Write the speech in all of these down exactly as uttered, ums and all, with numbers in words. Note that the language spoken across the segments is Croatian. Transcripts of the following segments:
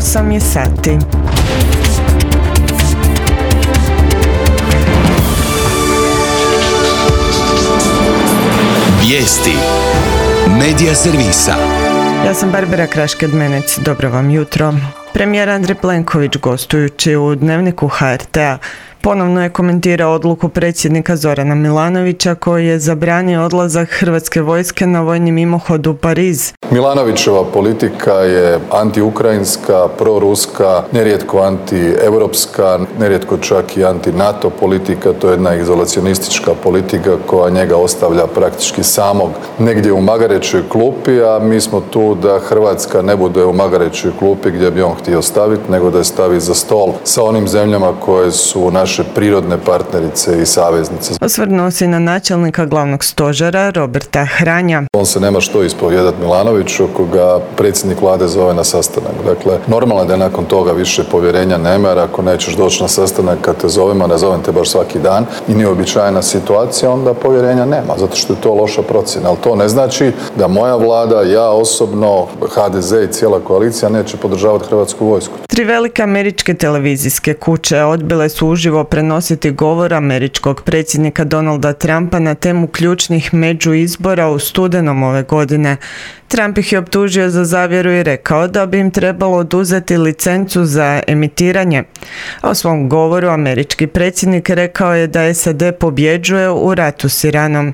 osam je sati. Vijesti Medija servisa. Ja sam Barbara Krašked-Menec, dobro vam jutro. Premijer Andrej Plenković, gostujući u Dnevniku ha er te-a, ponovno je komentirao odluku predsjednika Zorana Milanovića koji je zabranio odlazak hrvatske vojske na vojni mimohod u Pariz. Milanovićeva politika je antiukrajinska, proruska, nerijetko antievropska, nerijetko čak i anti-NATO politika. To je jedna izolacionistička politika koja njega ostavlja praktički samog negdje u magarećoj klupi, a mi smo tu da Hrvatska ne bude u magarećoj klupi gdje bi on htio staviti, nego da je stavi za stol sa onim zemljama koje su naše prirodne partnerice i saveznice. Osvrnuo se na načelnika glavnog stožera Roberta Hranja. On se nema što ispovijedati Milanoviću ako ga predsjednik vlade zove na sastanak. Dakle, normalno je da nakon toga više povjerenja nema, jer ako nećeš doći na sastanak kad te zovemo, ne zovem te baš svaki dan i nije uobičajena situacija, onda povjerenja nema, zato što je to loša procjena. Ali to ne znači da moja vlada, ja osobno, ha de ze i cijela koalicija neće podržavati hrvatsku vojsku. Tri velike američke televizijske kuće odbile su uživo prenositi govor američkog predsjednika Donalda Trumpa na temu ključnih međuizbora u studenom ove godine. Trump ih je optužio za zavjeru i rekao da bi im trebalo oduzeti licencu za emitiranje. A u svom govoru američki predsjednik rekao je da es a de pobjeđuje u ratu s Iranom.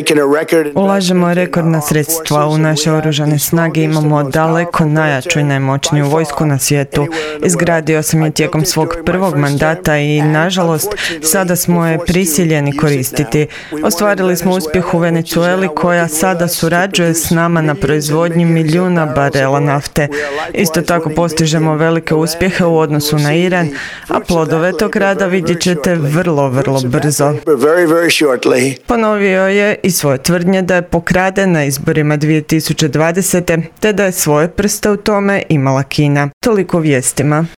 Ulažemo rekordna sredstva u naše oružane snage, imamo daleko najjaču i najmoćniju vojsku na svijetu. Izgradio sam je tijekom svog prvog mandata i, nažalost, sada smo je prisiljeni koristiti. Ostvarili smo uspjeh u Venezueli koja sada surađuje s nama na proizvodnji milijuna barela nafte. Isto tako postižemo velike uspjehe u odnosu na Iran, a plodove tog rada vidjet ćete vrlo, vrlo brzo. Ponovio je i svoje tvrdnje da je pokraden na izborima dvije tisuće dvadesete. te da je svoje prste u tome imala Kina. Toliko vijestima.